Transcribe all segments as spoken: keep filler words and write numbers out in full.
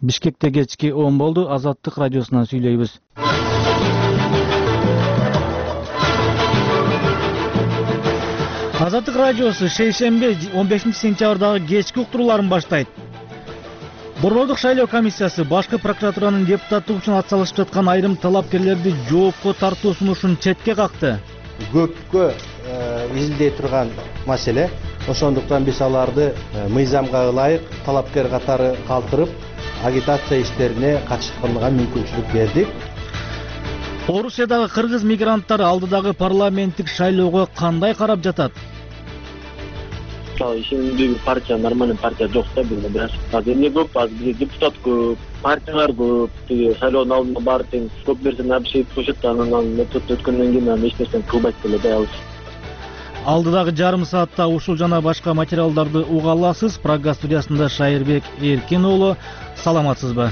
Бишкекте кечки он болду. Азаттык радиосунан сүйлөйбүз. Азаттык радиосу шейшембе он бешинчи сентябрдагы кечки уктурууларын баштайт. Борбордук шайлоо комиссиясы башкы прокуратуранын депутаттык үчүн атсалышып жаткан айрым талапкерлерди жоопко тартуу сунушун четке какты. Көпкө изилдей турган маселе. Ошондуктан биз аларды мыйзамга ылайык талапкер катары калтырып, агитация иштерине катышканга мүмкүнчүлүк бердик. Орусиядагы кыргыз мигранттары алдыдагы парламенттик шайлоого кандай карап жатат? Ишиндеги партия нормальный партия жок да бизде бирок. Азыр эмне көп, азыр бизде депутат көп, партиялар көп. Тиги шайлоонун алдында баары тең көп нерсени обшейт коюшат, анан метод өткөндөн кийин анан эч нерсени кылбайт деле да алыс. Алдыдагы жарым саатта ушул жана башка материалдарды уга аласыз. Программа студиясында Шайырбек Эркин уулу. Саламатсызбы?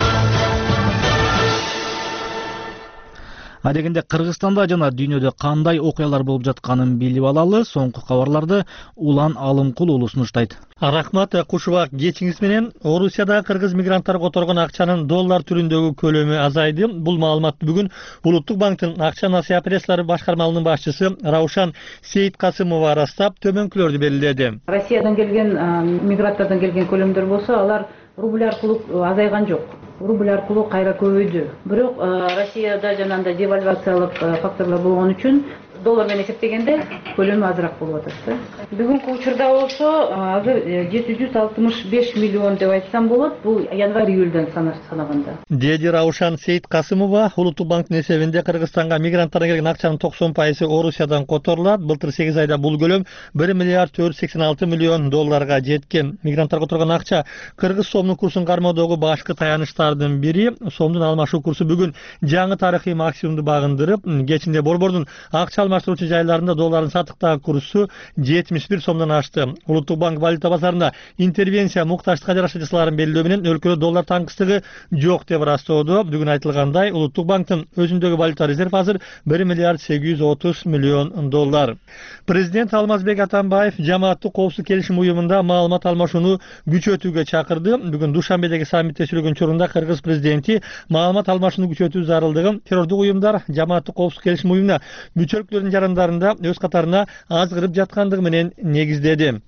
Адегенде Кыргызстанда жана дүйнөдө кандай окуялар болуп жатканын билип алалы. Соңку кабарларды Улан Алымкул уулу сунуштайт. Рахмат Кушубак, кечиңиз менен Орусияда кыргыз мигранттар которгон акчанын доллар түрүндөгү көлөмү азайды. Бул маалыматты бүгүн Улуттук банктын акча насыя пресслары башкармалынын башчысы Раушан Сейиткасымова растап, төмөнкүлөрдү белгиледи. Россиядан келген мигранттардан келген көлөмдөр болсо, алар рубль аркылуу азайган жок. Рубль аркылуу кайра көбөйдү. Бирок Россияда жанагындай девальвациялык факторлор болгон үчүн доллар менен эсептегенде көлөмү азыраак болуп атат. Бүгүнкү учурда болсо азыр жети жүз алтымыш беш миллион деп айтсам болот. Бул январь-июльдөн санаганда. Деди Раушан Сейиткасымова, Улуттук банктын эсебинде Кыргызстанга мигранттардан келген акчанын токсон пайызы Орусиядан которулат. Былтыр сегиз айда бул көлөм бир миллиард төрт жүз сексен алты миллион долларга жеткен. Мигранттар которгон акча кыргыз сомунун курсун кармоодогу башкы таяныштардын бири. Сомдун алмашуу курсу бүгүн жаңы тарыхый максимумду багындырып, кечинде борбордун акча алмаштыруучу жайларында доллардын сатыктагы курсу жетимиш бир сомдон ашты. Улуттук банк валюта базарында интервенция муктаждыкка жараша жасаларын белгилөө менен өлкөдө доллар таңкыстыгы жок деп ырастоодо. Бүгүн айтылгандай, Улуттук банктын өзүндөгү валюта резерв азыр бир миллиард сегиз жүз отуз миллион доллар. Президент Алмазбек Атамбаев жамааттык коопсуздук келишим уюмунда маалымат алмашууну күчөтүүгө чакырды. Бүгүн Душанбедеги саммитте сүйлөгөн учурунда Кыргыз президенти маалымат алмашууну күчөтүү зарылдыгын террордук уюмдар жамааттык коопсуздук келишим уюмуна мүчөлүктөрдүн жарандарында өз катарына аз кырып жаткандыгы менен негиздеди.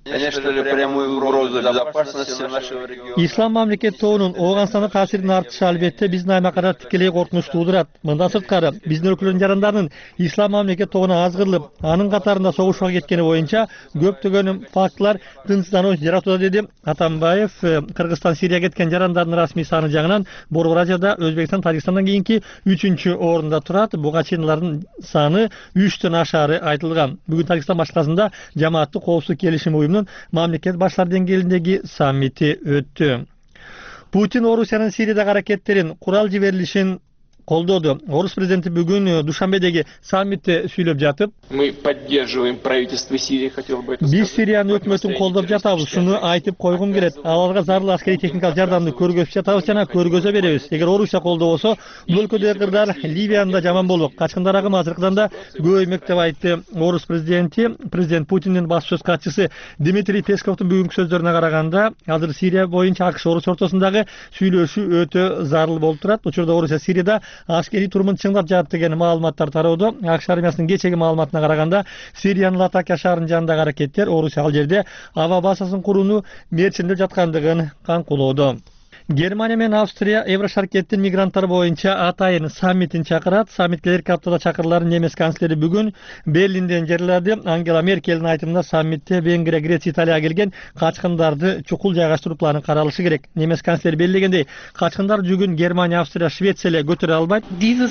Ислам мамлекет тобунун Ооганстанда таасиринин артышы албетте биздин аймакка тикелей коркунуч туудурат. Мындан сырткары биздин өлкөлөрдүн жарандарынын Ислам мамлекет тобуна аз кырылып, анын катарында согушууга кеткени боюнча көптөгөн фактылар тынчсыздануу жаратууда, деди Атамбаев. Кыргызстан Сирияга кеткен жарандардын расмий саны жагынан Борбор Азияда Өзбекстан, Тажикстандан кийинки үчүнчү орунда турат. Буга чейин саны үчтөн ашары айтылган. Бүгүн Тажикстан башкаласында жамааттык коопсуздук келишим уюмунун мамлекет баштары деңгээлиндеги саммити өттү. Путин Орусиянын Сириядагы аракеттерин, курал жиберилишин колдоду. Орус президенти бүгүн Душанбедеги саммитте сүйлөп жатып, мы поддерживаем правительство Сирии, хотел бы это сказать. Биз Сириянын өкмөтүн колдоп жатабыз. Шуну айтып койгум келет. Аларга зарыл аскерий техникалык жардамды көргөзүп жатабыз жана көргөзө беребиз. Эгер Орусия колдобосо, бул өлкөдөгү кырдар Ливияны да жаман болот. Качкындар агымы азыркыдан да көбөймөк деп айтты Орус президенти. Президент Путиндин баспасөз катчысы Дмитрий Песковдун бүгүнкү сөздөрүнө караганда, азыр Сирия боюнча АКШ Орус ортосундагы сүйлөшүү өтө зарыл болуп турат. Учурда Орусия Сирияда аскерий турумун чыңдап жатты деген маалыматтар тароодо. АКШ армиясынын кечеги маалыматына караганда, Сириянын Латакия шаарынын жанындагы аракеттер Орусия ал жерде аба базасын курууну мерчендеп жаткандыгын канкулоодо. Германия менен Австрия Еврошаркеттин мигранттар боюнча атайын саммитин чакырат. Саммит келерки аптада чакырыларын немис канцлери бүгүн Берлинден жарыялады. Ангела Меркелдин айтымында саммитте Венгрия, Греция, Италияга келген качкындарды чукул жайгаштыруу планы каралышы керек. Немис канцлери белгилегендей, качкындар жүгүн Германия, Австрия, Швеция эле көтөрө албайт.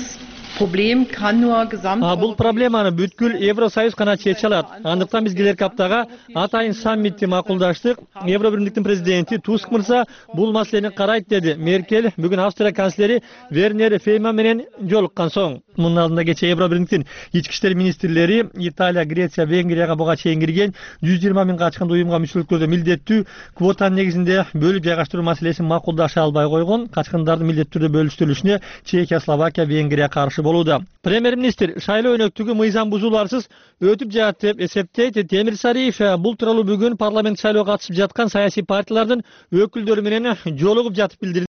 Problem kann nur gesamt. Бул проблеманы бүткүл Евросоюз гана чече алат. Андыктан биз келерки аптага атайын саммитти макулдаштык. Евро биримдиктин президенти Туск мырза бул маселени карайт, деди Меркель бүгүн Австрия канцлери Вернер Фейман менен жолуккан соң. Мунун алдында кече Евро биримдиктин ички иштер министрлери Италия, Греция, Венгрияга буга чейин кирген жүз жыйырма миң качкынды уюмга мүчөлүктөрдө милдеттүү квотанын негизинде бөлүп жайгаштыруу маселесин макулдаша албай койгон. Качкындардын милдеттүү түрдө бөлүштүрүлүшүнө Чехия, Словакия, Венгрия каршы болууда. Премьер-министр шайлоо өнөктүгү мыйзам бузууларсыз өтүп жатат деп эсептейт. Темир Сариев бул тууралуу бүгүн парламент шайлоого катышып жаткан саясий партиялардын өкүлдөрү менен жолугуп жатып билдирди.